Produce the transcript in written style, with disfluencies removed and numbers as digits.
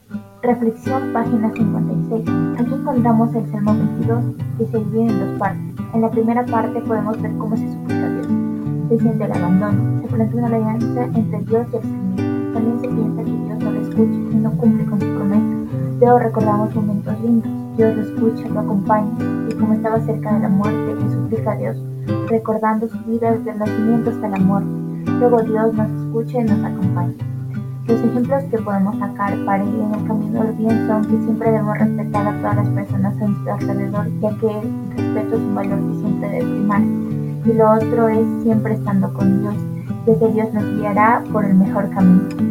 Reflexión, página 56. Aquí encontramos el Salmo 22, que se divide en dos partes. En la primera parte podemos ver cómo se suplica a Dios. Se siente el abandono, se plantea una alianza entre Dios y el salmista. También se piensa que Dios no lo escucha y no cumple con su promesa. Luego recordamos momentos lindos. Dios lo escucha, lo acompaña, y como estaba cerca de la muerte, le suplica a Dios, recordando su vida desde el nacimiento hasta la muerte. Luego Dios nos escucha y nos acompaña. Los ejemplos que podemos sacar para ir en el camino del bien son que siempre debemos respetar a todas las personas a nuestro alrededor, ya que el respeto es un valor que siempre debe primar. Y lo otro es siempre estando con Dios, ya que Dios nos guiará por el mejor camino.